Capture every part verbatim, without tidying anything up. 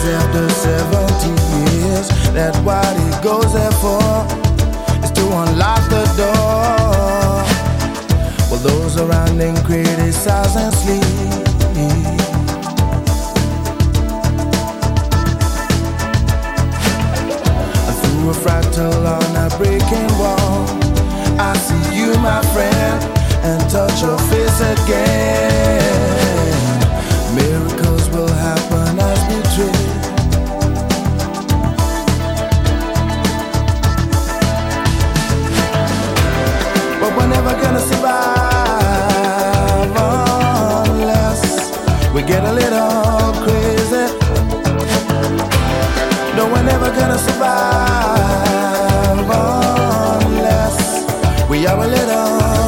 after seventy years. That's what he goes there for, is to unlock the door. While those around him criticize and sleep. Through a fractal on a breaking wall, I see you, my friend, and touch your face again. Miracles will happen as we dream. But we're never gonna survive unless we get a little crazy. No, we're never gonna survive unless we are a little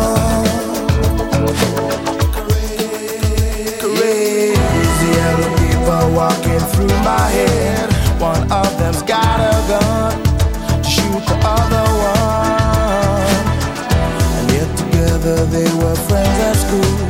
crazy. Yellow people walking through my head. One of them's got a gun to shoot the other one. And yet together they were friends at school.